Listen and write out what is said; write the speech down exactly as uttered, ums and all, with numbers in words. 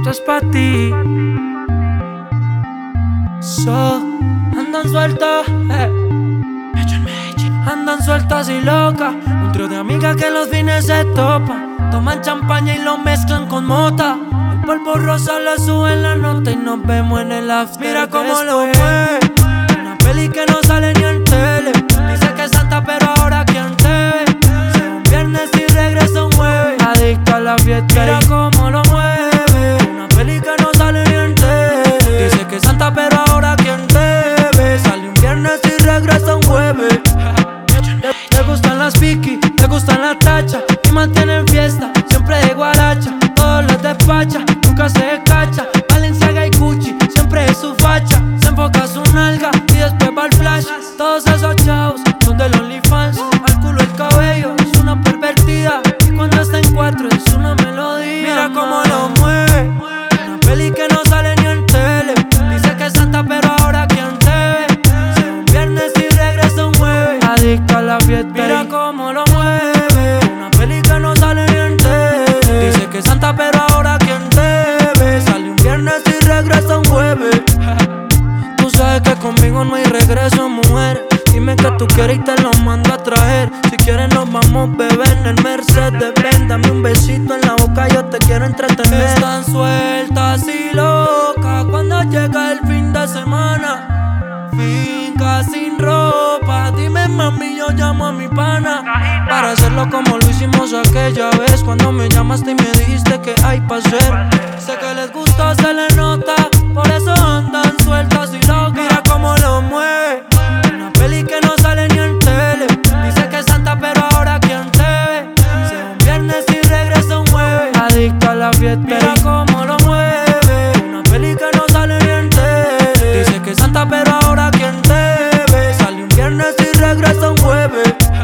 Esto es pa' ti. So, andan sueltas, eh. Andan sueltas y locas. Un trío de amigas que los fines se topan. Toman champaña y lo mezclan con mota. El polvo rosa le sube la nota y nos vemos en el after. Mira cómo lo mueve. Una peli que no sale ni en tele. Dice que es santa pero ahora quién te ve. Si un viernes y regresa un jueves. Adicto a la fiesta. Mira cómo lo mueve. Una peli que no sale ni en tele. Dice que es santa pero ahora quién te ve. Sale un viernes y regresa un jueves. Le gustan las piqui, le gustan las tachas y mantienen fiesta, siempre de guaracha. Todos los despacha, nunca se cacha. Balenciaga y Gucci, siempre es su facha. Se enfoca su nalga y después va el flash. Todos esos chavos son del OnlyFans. Al culo el cabello, es una pervertida. Y cuando está en cuatro es una melodía. Mira cómo lo mueve. Una peli que no sale ni en tele. Dice que es santa pero ahora quién te ve. Si un viernes y regresa un jueves. Adicto a la fiesta. Mira cómo lo mueve. Una peli que no sale ni en tele. Dice que es santa pero ahora quién te ve. Sale un viernes y regresa un jueves. Tú sabes que conmigo no hay regreso, mujer. Dime que tú quieres y te lo mando a traer. Si quieres nos vamos, bebé, en el Mercedes Benz. Dame un besito en la boca, yo te quiero entretener. Están sueltas y locas cuando llega el fin de semana. Finca sin ropa, dime mami, yo llamo a mi pana para hacerlo como lo hicimos aquella vez. Cuando me llamaste y me dijiste que hay pa' hacer. Sé que les gusta, se les nota, por eso andan sueltas y locas. Mira cómo lo mueve. Una peli que no sale ni en tele. Dice que es santa pero ahora quién te ve. Si es un viernes y regresa un jueves. Adicto a la fiesta. Mira cómo lo mueve. Una peli que no sale ni en tele. Dice que es santa pero ahora quién te ve. Sale un viernes y regresa un jueves.